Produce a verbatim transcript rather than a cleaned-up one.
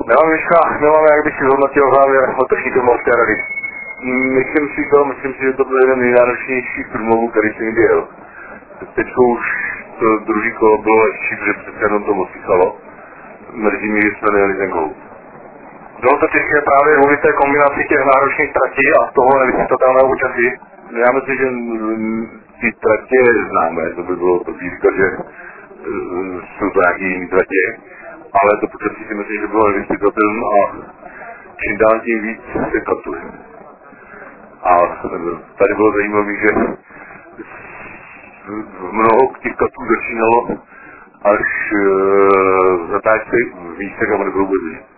Nemám myška, nemám, jak bych si zhodnotil závěr letošní filmovské rady. Myslím si to, myslím si, že to byl jeden nejnáročnějších filmovů, který jsem dělal. Teď už to druhý kolo bylo lehčí, protože přece jenom to osychalo. Mrzí mi, že jsme nejeli ten gol. Bylo to těžké právě kvůli té kombinaci těch náročných tratí a toho nevysvětlitelného účastí. Já myslím, že ty tratě známe, to by bylo to říkat, že jsou to nějaký jiný tratě, ale to počasí si myslím, že bylo nevysvětlitelné a čím dál tím víc se katuje. A tady bylo zajímavé, že mnoho těch katů začínalo až v zatáčce v místech, kam nebylo vůbec.